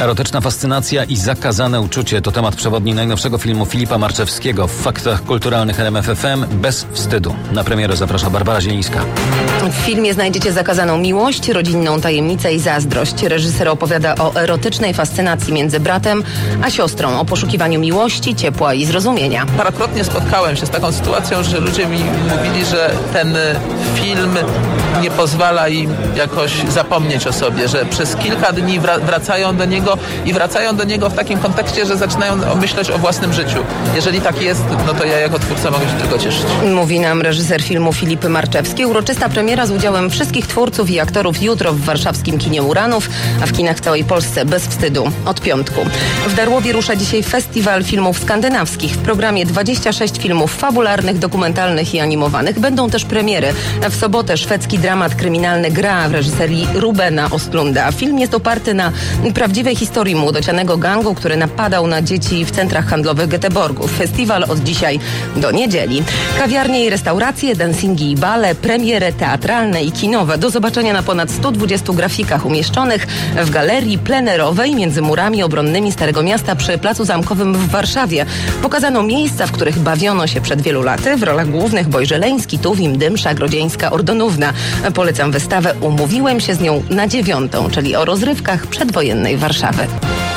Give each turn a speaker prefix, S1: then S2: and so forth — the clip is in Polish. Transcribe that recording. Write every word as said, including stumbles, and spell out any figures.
S1: Erotyczna fascynacja i zakazane uczucie to temat przewodni najnowszego filmu Filipa Marczewskiego w Faktach Kulturalnych R M F F M Bez wstydu. Na premierę zaprasza Barbara Zielińska.
S2: W filmie znajdziecie zakazaną miłość, rodzinną tajemnicę i zazdrość. Reżyser opowiada o erotycznej fascynacji między bratem a siostrą, o poszukiwaniu miłości, ciepła i zrozumienia.
S3: Parokrotnie spotkałem się z taką sytuacją, że ludzie mi mówili, że ten film nie pozwala im jakoś zapomnieć o sobie, że przez kilka dni wracają do niego i wracają do niego w takim kontekście, że zaczynają myśleć o własnym życiu. Jeżeli tak jest, no to ja jako twórca mogę się tylko cieszyć.
S2: Mówi nam reżyser filmu Filip Marczewski. Uroczysta premiera z udziałem wszystkich twórców i aktorów jutro w warszawskim kinie Uranów, a w kinach w całej Polsce bez wstydu od piątku. W Darłowie rusza dzisiaj festiwal filmów skandynawskich. W programie dwadzieścia sześć filmów fabularnych, dokumentalnych i animowanych. Będą też premiery. W sobotę szwedzki dramat kryminalny Gra w reżyserii Rubena Ostlunda. Film jest oparty na prawdziwej historii młodocianego gangu, który napadał na dzieci w centrach handlowych Göteborgu. Festiwal od dzisiaj do niedzieli. Kawiarnie i restauracje, dancingi i bale, premiery teatralne i kinowe. Do zobaczenia na ponad stu dwudziestu grafikach umieszczonych w galerii plenerowej między murami obronnymi Starego Miasta przy Placu Zamkowym w Warszawie. Pokazano miejsca, w których bawiono się przed wielu laty. W rolach głównych Bojżeleński, Tuwim, Dymsza, Grodzieńska, Ordonówna. Polecam wystawę Umówiłem się z nią na dziewiątą, czyli o rozrywkach przedwojennej Warszawy.